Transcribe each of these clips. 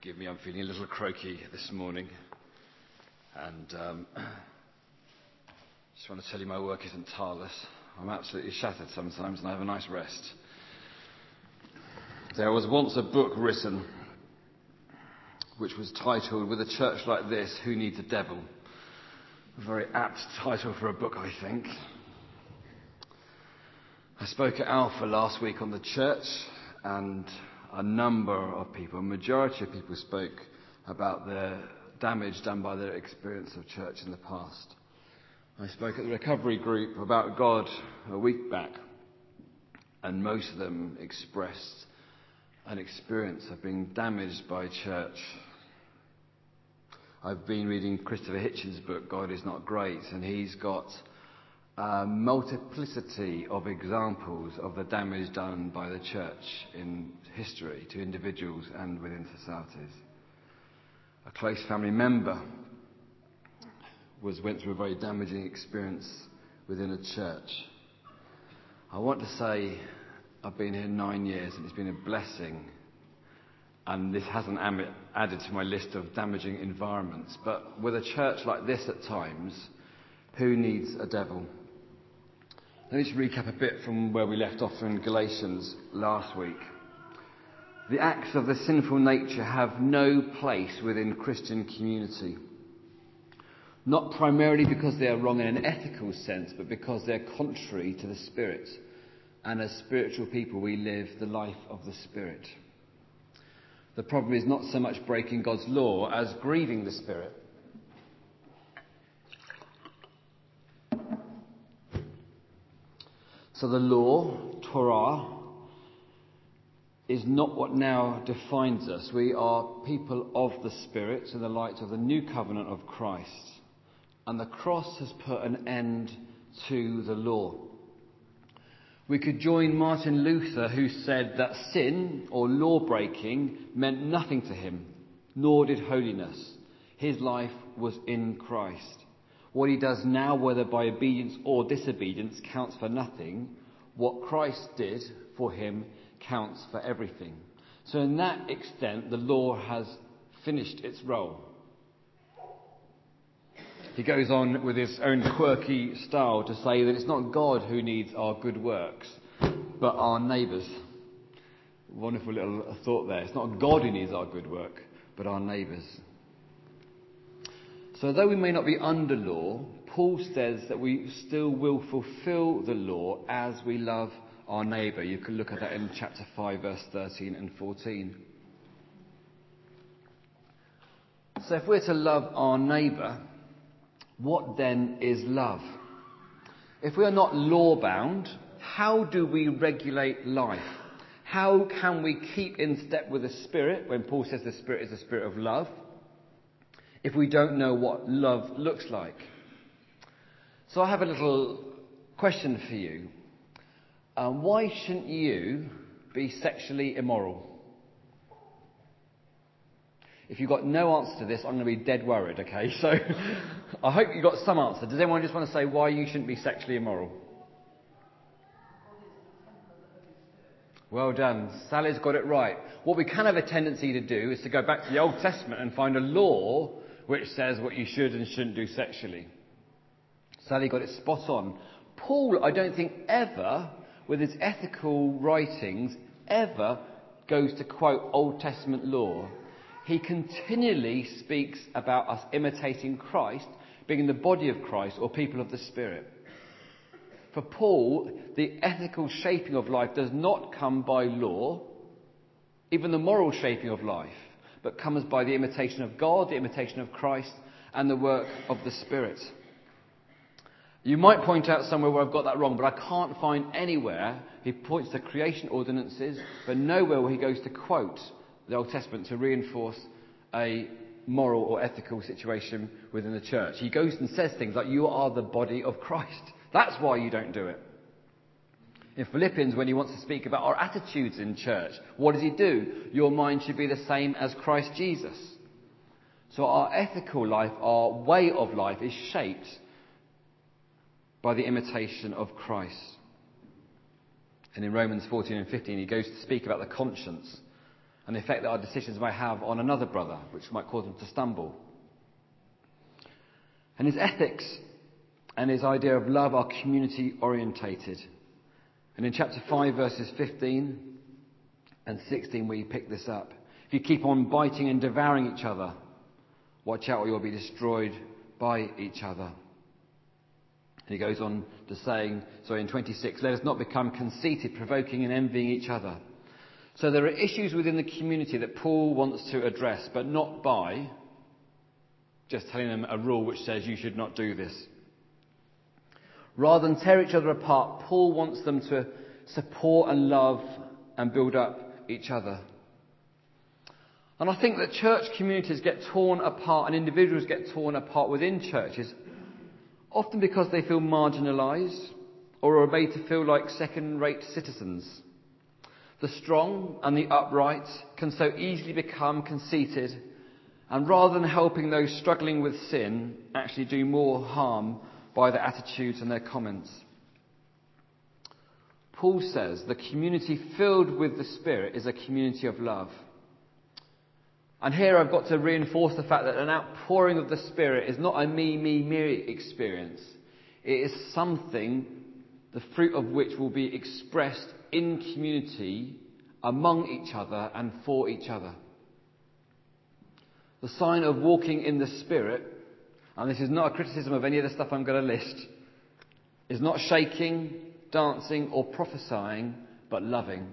Forgive me, I'm feeling a little croaky this morning. And just want to tell you my work isn't tireless. I'm absolutely shattered sometimes and I have a nice rest. There was once a book written which was titled, "With a Church Like This, Who Needs a Devil?" A very apt title for a book, I think. I spoke at Alpha last week on the church, and a number of people, a majority of people, spoke about the damage done by their experience of church in the past. I spoke at the recovery group about God a week back, and most of them expressed an experience of being damaged by church. I've been reading Christopher Hitchens' book, God Is Not Great, and he's got a multiplicity of examples of the damage done by the church in history to individuals and within societies. A close family member went through a very damaging experience within a church. I want to say I've been here 9 years and it's been a blessing, and this hasn't added to my list of damaging environments, but with a church like this at times, who needs a devil? Let me just recap a bit from where we left off in Galatians last week. The acts of the sinful nature have no place within Christian community. Not primarily because they are wrong in an ethical sense, but because they're contrary to the Spirit. And as spiritual people, we live the life of the Spirit. The problem is not so much breaking God's law as grieving the Spirit. So the law, Torah, is not what now defines us. We are people of the Spirit in the light of the new covenant of Christ. And the cross has put an end to the law. We could join Martin Luther, who said that sin or law breaking meant nothing to him, nor did holiness. His life was in Christ. What he does now, whether by obedience or disobedience, counts for nothing. What Christ did for him counts for everything. So in that extent, the law has finished its role. He goes on with his own quirky style to say that it's not God who needs our good works, but our neighbours. Wonderful little thought there. It's not God who needs our good work, but our neighbours. So though we may not be under law, Paul says that we still will fulfil the law as we love our neighbour. You can look at that in chapter 5, verse 13 and 14. So if we're to love our neighbour, what then is love? If we are not law-bound, how do we regulate life? How can we keep in step with the Spirit when Paul says the Spirit is the Spirit of love, if we don't know what love looks like? So I have a little question for you. Why shouldn't you be sexually immoral? If you've got no answer to this, I'm going to be dead worried, okay? So I hope you got some answer. Does anyone just want to say why you shouldn't be sexually immoral? Well done. Sally's got it right. What we can have a tendency to do is to go back to the Old Testament and find a law which says what you should and shouldn't do sexually. Sally got it spot on. Paul, I don't think ever, with his ethical writings, ever goes to quote Old Testament law. He continually speaks about us imitating Christ, being in the body of Christ or people of the Spirit. For Paul, the ethical shaping of life does not come by law, even the moral shaping of life, but comes by the imitation of God, the imitation of Christ, and the work of the Spirit. You might point out somewhere where I've got that wrong, but I can't find anywhere he points to creation ordinances, but nowhere where he goes to quote the Old Testament to reinforce a moral or ethical situation within the church. He goes and says things like, you are the body of Christ. That's why you don't do it. In Philippians, when he wants to speak about our attitudes in church, what does he do? Your mind should be the same as Christ Jesus. So our ethical life, our way of life is shaped by the imitation of Christ. And in Romans 14 and 15, he goes to speak about the conscience. and the effect that our decisions may have on another brother, which might cause them to stumble. And his ethics and his idea of love are community orientated. And in chapter 5 verses 15 and 16 we pick this up. If you keep on biting and devouring each other, watch out or you'll be destroyed by each other. And he goes on to saying, in 26, let us not become conceited, provoking and envying each other. So there are issues within the community that Paul wants to address, but not by just telling them a rule which says you should not do this. Rather than tear each other apart, Paul wants them to support and love and build up each other. And I think that church communities get torn apart and individuals get torn apart within churches, often because they feel marginalised or are made to feel like second-rate citizens. The strong and the upright can so easily become conceited, and rather than helping those struggling with sin, actually do more harm by their attitudes and their comments. Paul says the community filled with the Spirit is a community of love. And here I've got to reinforce the fact that an outpouring of the Spirit is not a me experience. It is something, the fruit of which will be expressed in community, among each other and for each other. The sign of walking in the Spirit, and this is not a criticism of any of the stuff I'm going to list, is not shaking, dancing or prophesying, but loving.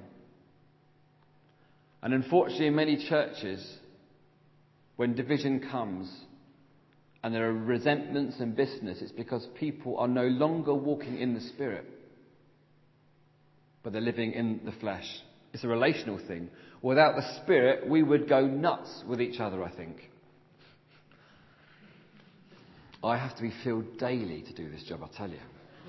And unfortunately in many churches, when division comes and there are resentments and bitterness, it's because people are no longer walking in the Spirit, but they're living in the flesh. It's a relational thing. Without the Spirit, we would go nuts with each other, I think. I have to be filled daily to do this job, I'll tell you.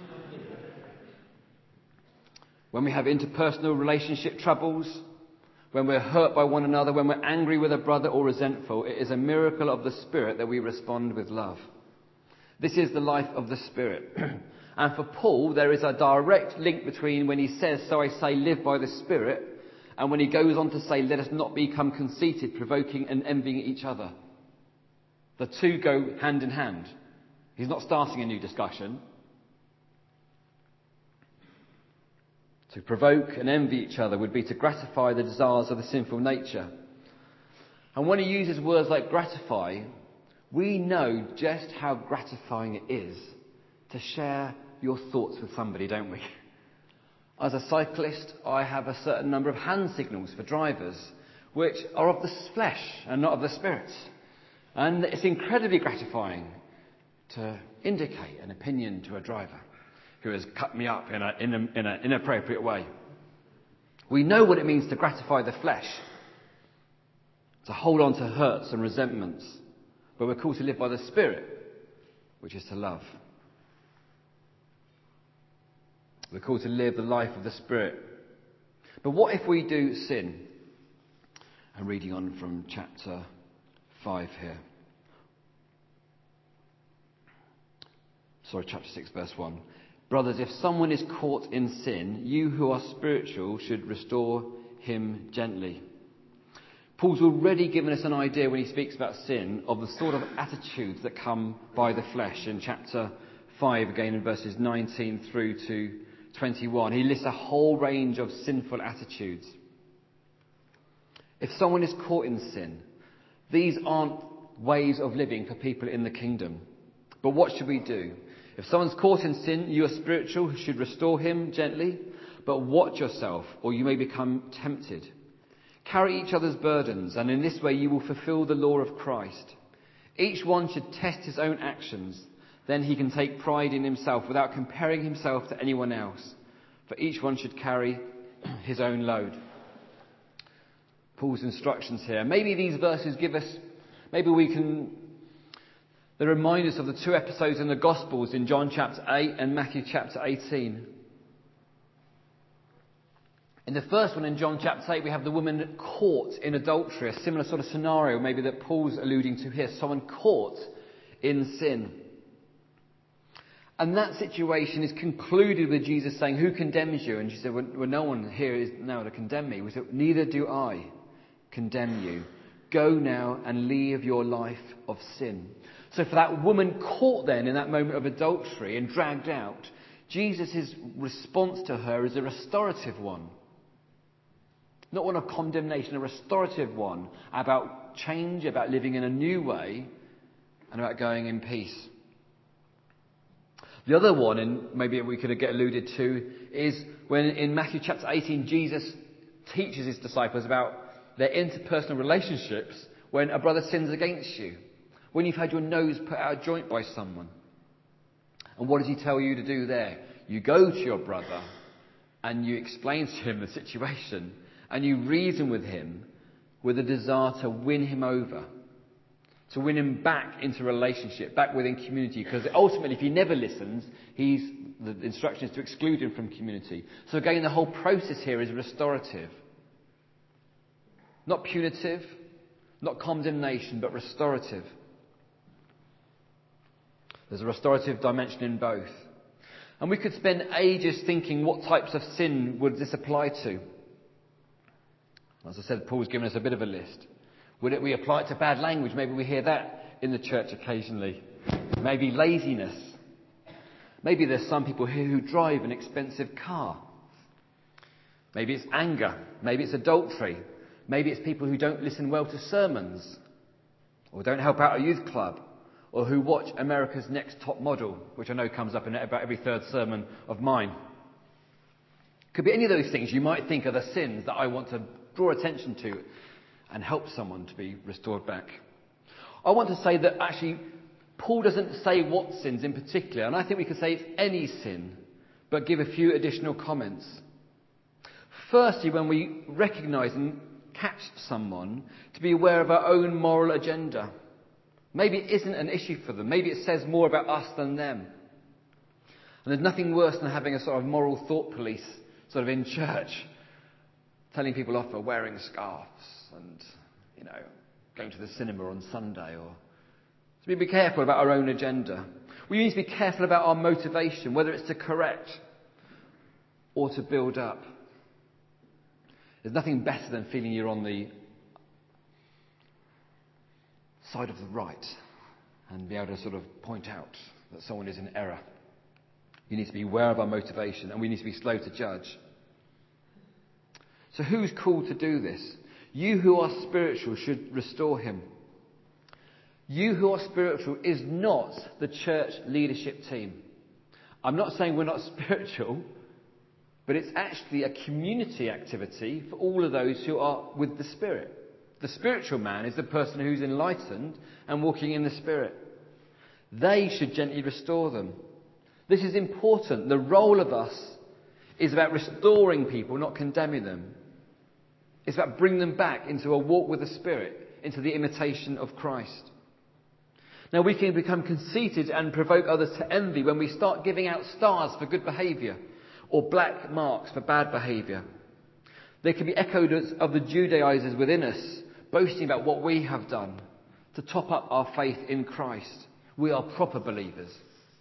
When we have interpersonal relationship troubles, when we're hurt by one another, when we're angry with a brother or resentful, it is a miracle of the Spirit that we respond with love. This is the life of the Spirit. And for Paul, there is a direct link between when he says, so I say, live by the Spirit, and when he goes on to say, let us not become conceited, provoking and envying each other. The two go hand in hand. He's not starting a new discussion. To provoke and envy each other would be to gratify the desires of the sinful nature. And when he uses words like gratify, we know just how gratifying it is to share your thoughts with somebody, don't we? As a cyclist, I have a certain number of hand signals for drivers, which are of the flesh and not of the Spirit. And it's incredibly gratifying to indicate an opinion to a driver who has cut me up in an inappropriate way. We know what it means to gratify the flesh, to hold on to hurts and resentments, but we're called to live by the Spirit, which is to love. We're called to live the life of the Spirit. But what if we do sin? I'm reading on from chapter 5 here. Chapter 6, verse 1. Brothers, if someone is caught in sin, you who are spiritual should restore him gently. Paul's already given us an idea when he speaks about sin of the sort of attitudes that come by the flesh in chapter 5, again in verses 19 through to 21. He lists a whole range of sinful attitudes. If someone is caught in sin, these aren't ways of living for people in the kingdom. But what should we do? If someone's caught in sin, you are spiritual, who should restore him gently, but watch yourself, or you may become tempted. Carry each other's burdens, and in this way you will fulfill the law of Christ. Each one should test his own actions, then he can take pride in himself without comparing himself to anyone else. For each one should carry his own load. Paul's instructions here. Maybe these verses they remind us of the two episodes in the Gospels in John chapter 8 and Matthew chapter 18. In the first one, in John chapter 8, we have the woman caught in adultery, a similar sort of scenario maybe that Paul's alluding to here, someone caught in sin. And that situation is concluded with Jesus saying, who condemns you? And she said, well, no one here is now to condemn me. We said, neither do I. condemn you. Go now and leave your life of sin. So for that woman caught then in that moment of adultery and dragged out, Jesus' response to her is a restorative one. Not one of condemnation, a restorative one about change, about living in a new way, and about going in peace. The other one, and maybe we could get alluded to, is when in Matthew chapter 18, Jesus teaches his disciples about their interpersonal relationships when a brother sins against you. When you've had your nose put out of joint by someone. And what does he tell you to do there? You go to your brother and you explain to him the situation and you reason with him with a desire to win him over. To win him back into relationship, back within community. Because ultimately, if he never listens, the instruction is to exclude him from community. So again, the whole process here is restorative. Not punitive, not condemnation, but restorative. There's a restorative dimension in both. And we could spend ages thinking what types of sin would this apply to. As I said, Paul's given us a bit of a list. Would we apply it to bad language? Maybe we hear that in the church occasionally. Maybe laziness. Maybe there's some people here who drive an expensive car. Maybe it's anger. Maybe it's adultery. Maybe it's people who don't listen well to sermons. Or don't help out a youth club. Or who watch America's Next Top Model, which I know comes up in about every third sermon of mine. Could be any of those things you might think are the sins that I want to draw attention to and help someone to be restored back. I want to say that actually Paul doesn't say what sins in particular, and I think we could say it's any sin, but give a few additional comments. Firstly, when we recognise and catch someone, to be aware of our own moral agenda. Maybe it isn't an issue for them. Maybe it says more about us than them. And there's nothing worse than having a sort of moral thought police sort of in church, telling people off for wearing scarves and, going to the cinema on Sunday. So we be careful about our own agenda. We need to be careful about our motivation, whether it's to correct or to build up. There's nothing better than feeling you're on the side of the right and be able to sort of point out that someone is in error. You need to be aware of our motivation, and we need to be slow to judge. So who's called to do this? You who are spiritual should restore him. You who are spiritual is not the church leadership team. I'm not saying we're not spiritual, but it's actually a community activity for all of those who are with the Spirit. The spiritual man is the person who's enlightened and walking in the Spirit. They should gently restore them. This is important. The role of us is about restoring people, not condemning them. It's about bringing them back into a walk with the Spirit, into the imitation of Christ. Now, we can become conceited and provoke others to envy when we start giving out stars for good behaviour or black marks for bad behaviour. There can be echoes of the Judaizers within us, boasting about what we have done to top up our faith in Christ. We are proper believers.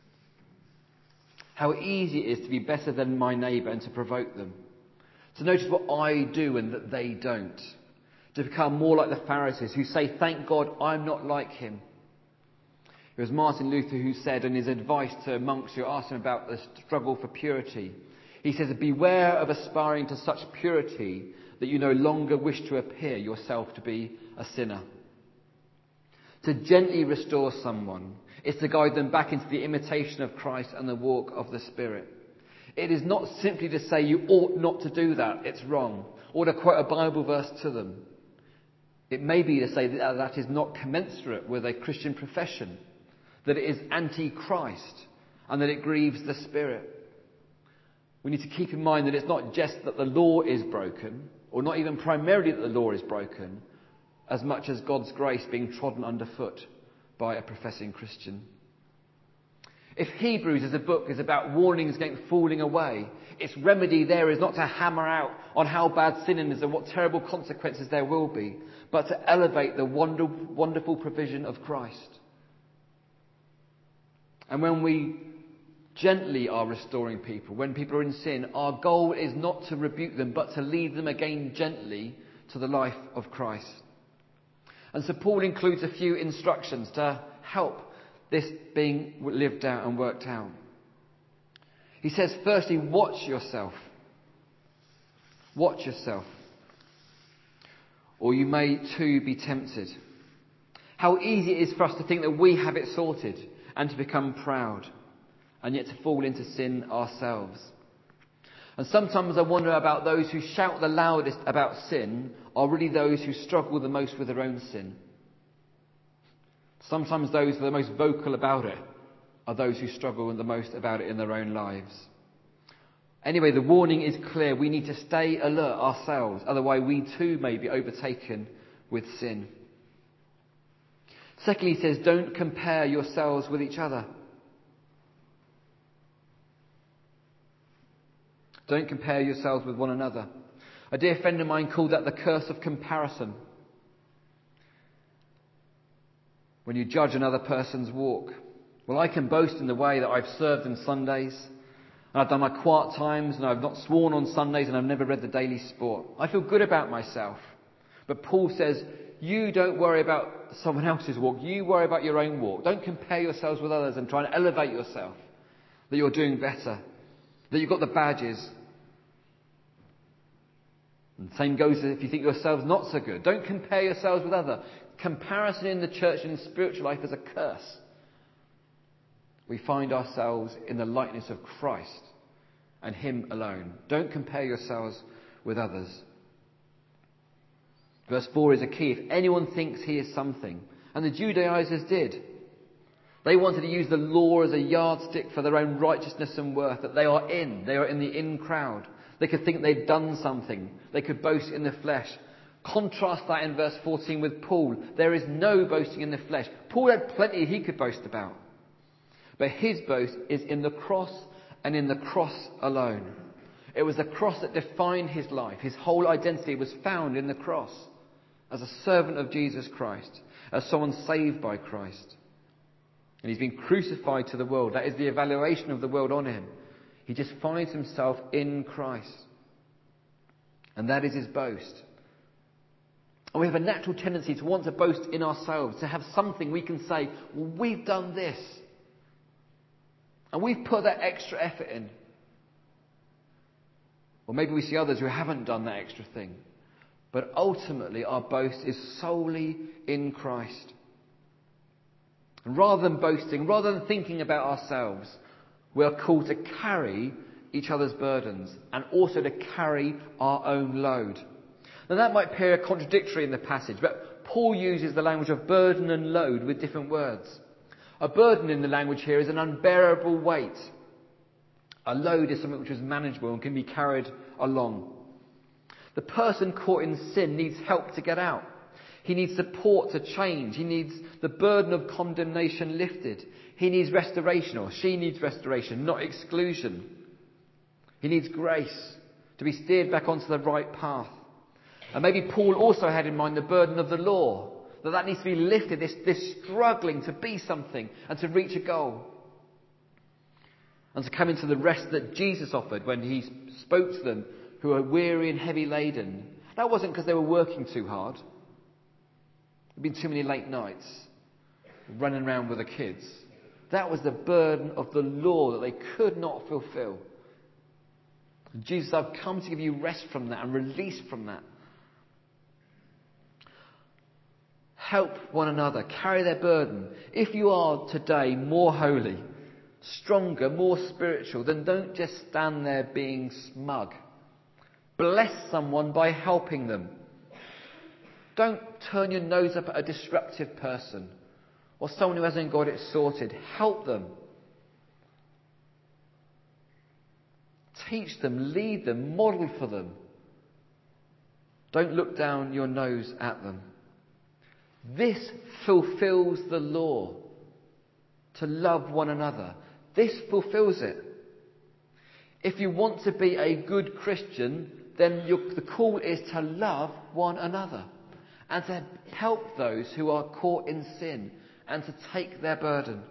How easy it is to be better than my neighbour and to provoke them. To notice what I do and that they don't. To become more like the Pharisees who say, thank God I'm not like him. It was Martin Luther who said in his advice to monks who asked him about the struggle for purity. He says, beware of aspiring to such purity that you no longer wish to appear yourself to be a sinner. To gently restore someone is to guide them back into the imitation of Christ and the walk of the Spirit. It is not simply to say you ought not to do that, it's wrong, or to quote a Bible verse to them. It may be to say that that is not commensurate with a Christian profession, that it is anti-Christ, and that it grieves the Spirit. We need to keep in mind that it's not just that the law is broken, or not even primarily that the law is broken, as much as God's grace being trodden underfoot by a professing Christian. If Hebrews as a book is about warnings against falling away, its remedy there is not to hammer out on how bad sin is and what terrible consequences there will be, but to elevate the wonderful provision of Christ. And when we gently are restoring people, when people are in sin, our goal is not to rebuke them, but to lead them again gently to the life of Christ. And so Paul includes a few instructions to help this being lived out and worked out. He says, firstly, watch yourself. Watch yourself, or you may too be tempted. How easy it is for us to think that we have it sorted and to become proud, and yet to fall into sin ourselves. And sometimes I wonder about those who shout the loudest about sin are really those who struggle the most with their own sin. Sometimes those who are the most vocal about it are those who struggle the most about it in their own lives. Anyway, the warning is clear. We need to stay alert ourselves, otherwise we too may be overtaken with sin. Secondly, he says, don't compare yourselves with each other. Don't compare yourselves with one another. A dear friend of mine called that the curse of comparison. When you judge another person's walk. Well, I can boast in the way that I've served on Sundays, and I've done my quiet times, and I've not sworn on Sundays, and I've never read the Daily Sport. I feel good about myself. But Paul says, you don't worry about someone else's walk. You worry about your own walk. Don't compare yourselves with others and try and elevate yourself, that you're doing better, that you've got the badges. And the same goes if you think yourselves not so good. Don't compare yourselves with others. Comparison in the church and in spiritual life is a curse. We find ourselves in the likeness of Christ and Him alone. Don't compare yourselves with others. Verse 4 is a key. If anyone thinks he is something, and the Judaizers did, they wanted to use the law as a yardstick for their own righteousness and worth, that they are in the in crowd. They could think they'd done something. They could boast in the flesh. Contrast that in verse 14 with Paul. There is no boasting in the flesh. Paul had plenty he could boast about. But his boast is in the cross and in the cross alone. It was the cross that defined his life. His whole identity was found in the cross as a servant of Jesus Christ, as someone saved by Christ. And he's been crucified to the world. That is the evaluation of the world on him. He just finds himself in Christ. And that is his boast. And we have a natural tendency to want to boast in ourselves, to have something we can say, well, we've done this. And we've put that extra effort in. Or maybe we see others who haven't done that extra thing. But ultimately our boast is solely in Christ. And rather than boasting, rather than thinking about ourselves, we are called to carry each other's burdens and also to carry our own load. Now that might appear contradictory in the passage, but Paul uses the language of burden and load with different words. A burden in the language here is an unbearable weight. A load is something which is manageable and can be carried along. The person caught in sin needs help to get out. He needs support to change. He needs the burden of condemnation lifted. He needs restoration, or she needs restoration, not exclusion. He needs grace to be steered back onto the right path. And maybe Paul also had in mind the burden of the law, that needs to be lifted, this struggling to be something and to reach a goal. And to come into the rest that Jesus offered when he spoke to them who are weary and heavy laden. That wasn't because they were working too hard. There'd been too many late nights running around with the kids. That was the burden of the law that they could not fulfill. Jesus, I've come to give you rest from that and release from that. Help one another, carry their burden. If you are today more holy, stronger, more spiritual, then don't just stand there being smug. Bless someone by helping them. Don't turn your nose up at a disruptive person or someone who hasn't got it sorted. Help them. Teach them, lead them, model for them. Don't look down your nose at them. This fulfills the law, to love one another. This fulfills it. If you want to be a good Christian, then the call is to love one another and to help those who are caught in sin and to take their burden.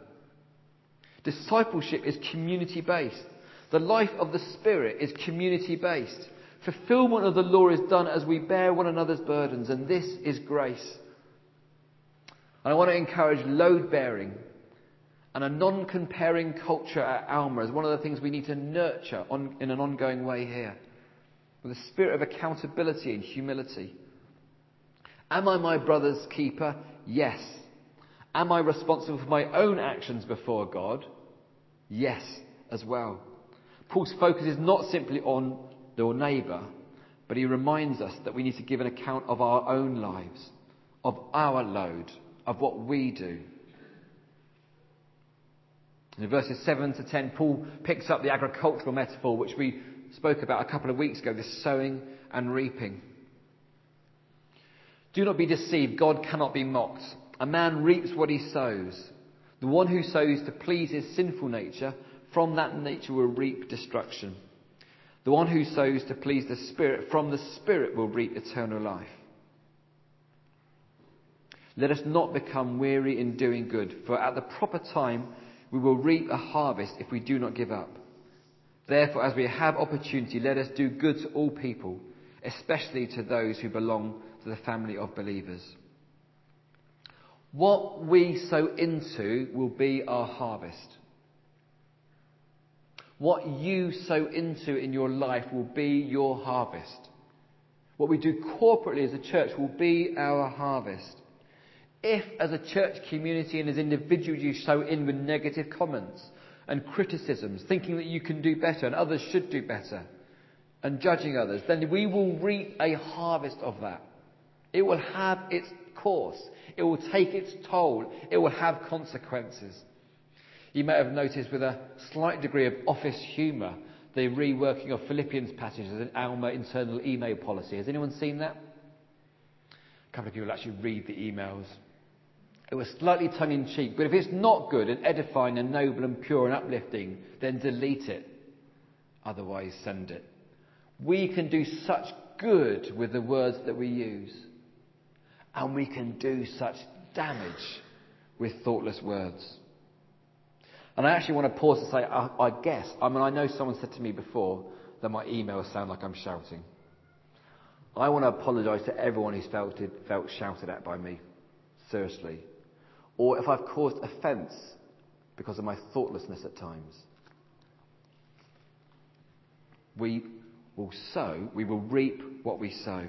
Discipleship is community-based. The life of the Spirit is community-based. Fulfillment of the law is done as we bear one another's burdens, and this is grace. And I want to encourage load bearing and a non-comparing culture at Alma is one of the things we need to nurture in an ongoing way here, with a spirit of accountability and humility. Am I my brother's keeper? Yes. Am I responsible for my own actions before God? Yes, as well. Paul's focus is not simply on your neighbour, but he reminds us that we need to give an account of our own lives, of our load, of what we do. In verses 7 to 10, Paul picks up the agricultural metaphor which we spoke about a couple of weeks ago, this sowing and reaping. Do not be deceived, God cannot be mocked. A man reaps what he sows. The one who sows to please his sinful nature, from that nature will reap destruction. The one who sows to please the Spirit, from the Spirit will reap eternal life. Let us not become weary in doing good, for at the proper time we will reap a harvest if we do not give up. Therefore, as we have opportunity, let us do good to all people, especially to those who belong to the family of believers. What we sow into will be our harvest. What you sow into in your life will be your harvest. What we do corporately as a church will be our harvest. If, as a church community and as individuals, you sow in with negative comments and criticisms, thinking that you can do better and others should do better, and judging others, then we will reap a harvest of that. It will have its course. It will take its toll. It will have consequences. You may have noticed with a slight degree of office humour the reworking of Philippians passages in Alma internal email policy. Has anyone seen that? A couple of people actually read the emails. It was slightly tongue-in-cheek, but if it's not good and edifying and noble and pure and uplifting, then delete it. Otherwise, send it. We can do such good with the words that we use. And we can do such damage with thoughtless words. And I actually want to pause to say, I know someone said to me before that my emails sound like I'm shouting. I want to apologise to everyone who's felt shouted at by me. Seriously. Or if I've caused offence because of my thoughtlessness at times. We will reap what we sow.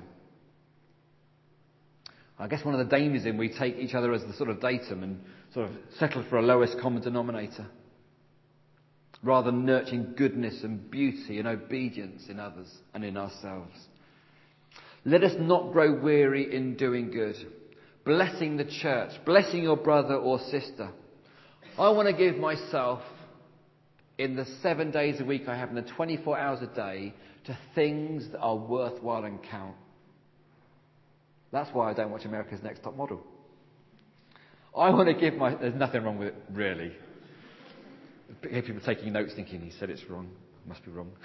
I guess one of the dangers in we take each other as the sort of datum and sort of settle for a lowest common denominator, rather than nurturing goodness and beauty and obedience in others and in ourselves. Let us not grow weary in doing good, blessing the church, blessing your brother or sister. I want to give myself, in the 7 days a week I have, in the 24 hours a day, to things that are worthwhile and count. That's why I don't watch America's Next Top Model. I want to give there's nothing wrong with it, really. I hear people taking notes thinking, he said it's wrong. It must be wrong.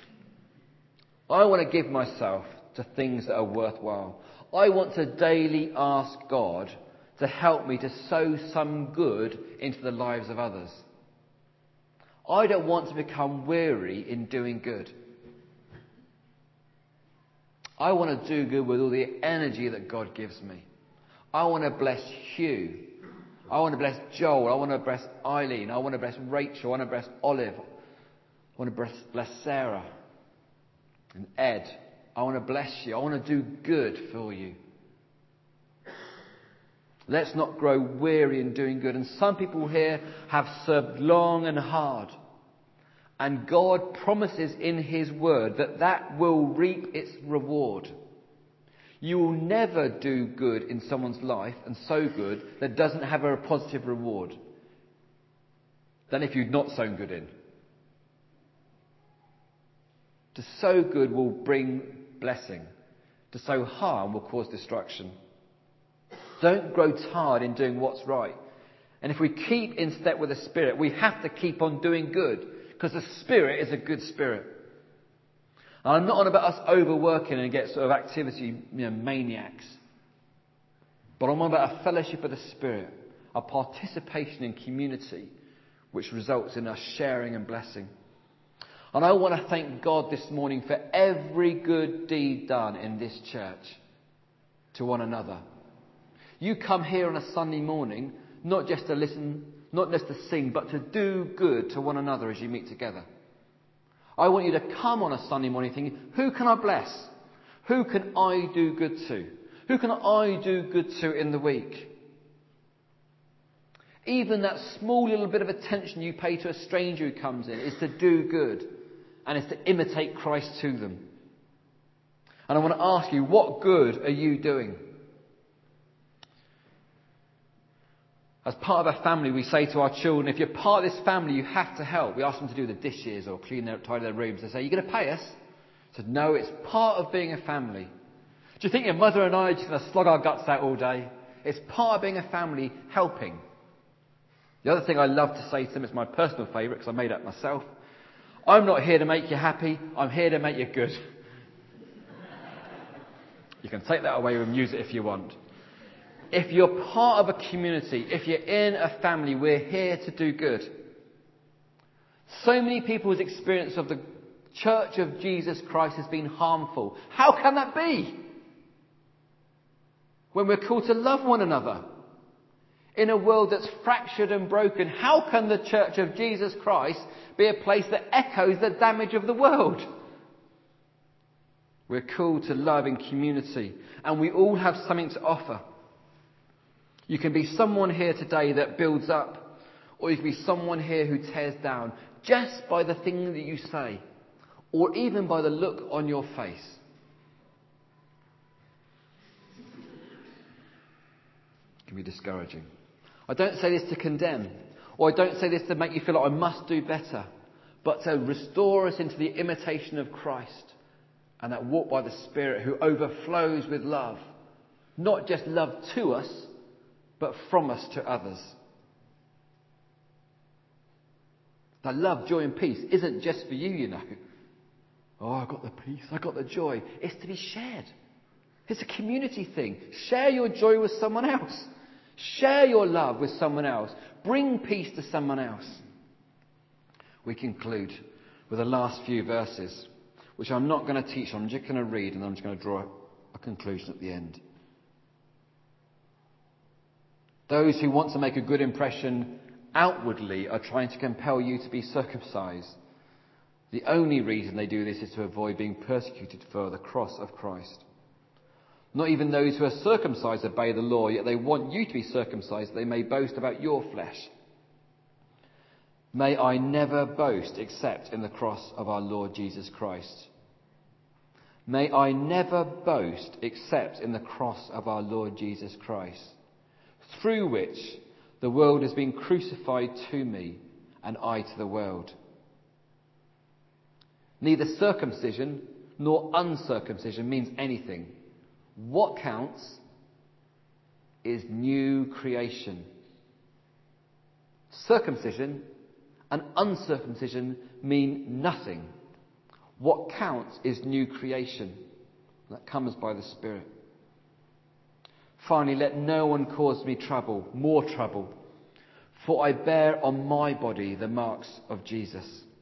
I want to give myself to things that are worthwhile. I want to daily ask God to help me to sow some good into the lives of others. I don't want to become weary in doing good. I want to do good with all the energy that God gives me. I want to bless Hugh. I want to bless Joel. I want to bless Eileen. I want to bless Rachel. I want to bless Olive. I want to bless Sarah and Ed. I want to bless you. I want to do good for you. Let's not grow weary in doing good. And some people here have served long and hard. And God promises in His word that will reap its reward. You will never do good in someone's life and sow good that doesn't have a positive reward than if you'd not sown good in. To sow good will bring blessing. To sow harm will cause destruction. Don't grow tired in doing what's right. And if we keep in step with the Spirit, we have to keep on doing good, because the Spirit is a good Spirit. And I'm not on about us overworking and get sort of activity maniacs. But I'm on about a fellowship of the Spirit, a participation in community, which results in us sharing and blessing. And I want to thank God this morning for every good deed done in this church to one another. You come here on a Sunday morning, not just to listen, not just to sing, but to do good to one another as you meet together. I want you to come on a Sunday morning thinking, who can I bless? Who can I do good to? Who can I do good to in the week? Even that small little bit of attention you pay to a stranger who comes in is to do good, and it's to imitate Christ to them. And I want to ask you, what good are you doing? As part of our family, we say to our children, if you're part of this family, you have to help. We ask them to do the dishes or tidy their rooms. They say, you're going to pay us? I said, no, it's part of being a family. Do you think your mother and I are just going to slog our guts out all day? It's part of being a family, helping. The other thing I love to say to them, it's my personal favourite because I made it myself. I'm not here to make you happy, I'm here to make you good. You can take that away and use it if you want. If you're part of a community, if you're in a family, we're here to do good. So many people's experience of the Church of Jesus Christ has been harmful. How can that be? When we're called to love one another. In a world that's fractured and broken, how can the Church of Jesus Christ be a place that echoes the damage of the world? We're called to love in community, and we all have something to offer. You can be someone here today that builds up, or you can be someone here who tears down, just by the thing that you say, or even by the look on your face. It can be discouraging. I don't say this to condemn, or I don't say this to make you feel like I must do better, but to restore us into the imitation of Christ and that walk by the Spirit who overflows with love. Not just love to us, but from us to others. That love, joy and peace isn't just for you, you know. Oh, I got the peace, I got the joy. It's to be shared. It's a community thing. Share your joy with someone else. Share your love with someone else. Bring peace to someone else. We conclude with the last few verses, which I'm not going to teach on. I'm just going to read and I'm just going to draw a conclusion at the end. Those who want to make a good impression outwardly are trying to compel you to be circumcised. The only reason they do this is to avoid being persecuted for the cross of Christ. Not even those who are circumcised obey the law, yet they want you to be circumcised that they may boast about your flesh. May I never boast except in the cross of our Lord Jesus Christ. May I never boast except in the cross of our Lord Jesus Christ, through which the world has been crucified to me and I to the world. Neither circumcision nor uncircumcision means anything. What counts is new creation. Circumcision and uncircumcision mean nothing. What counts is new creation. That comes by the Spirit. Finally, let no one cause me trouble, more trouble, for I bear on my body the marks of Jesus.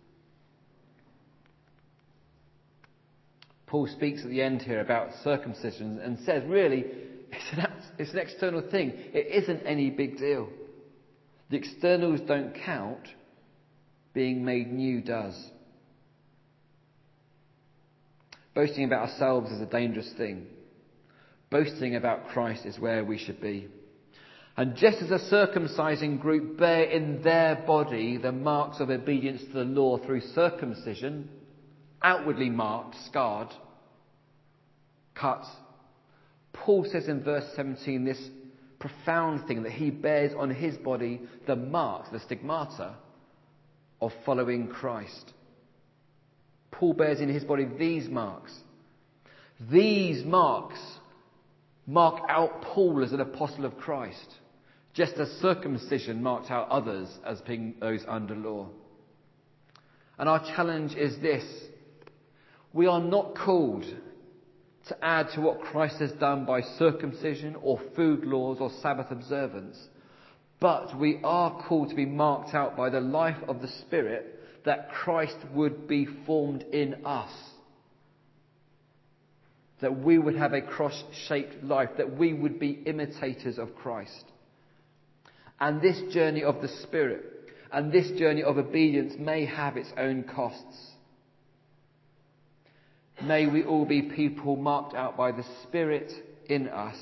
Paul speaks at the end here about circumcision and says, really, it's an external thing. It isn't any big deal. The externals don't count. Being made new does. Boasting about ourselves is a dangerous thing. Boasting about Christ is where we should be. And just as a circumcising group bear in their body the marks of obedience to the law through circumcision, outwardly marked, scarred, cut, Paul says in verse 17 this profound thing that he bears on his body the marks, the stigmata of following Christ. Paul bears in his body these marks. These marks mark out Paul as an apostle of Christ, just as circumcision marked out others as being those under law. And our challenge is this: we are not called to add to what Christ has done by circumcision or food laws or Sabbath observance, but we are called to be marked out by the life of the Spirit that Christ would be formed in us. That we would have a cross-shaped life, that we would be imitators of Christ. And this journey of the Spirit and this journey of obedience may have its own costs. May we all be people marked out by the Spirit in us,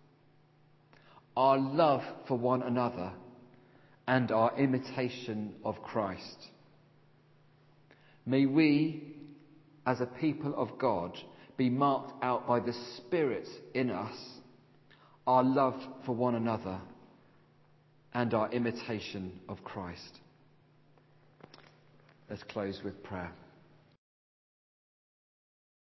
our love for one another, and our imitation of Christ. May we, as a people of God, be marked out by the Spirit in us, our love for one another, and our imitation of Christ. Let's close with prayer.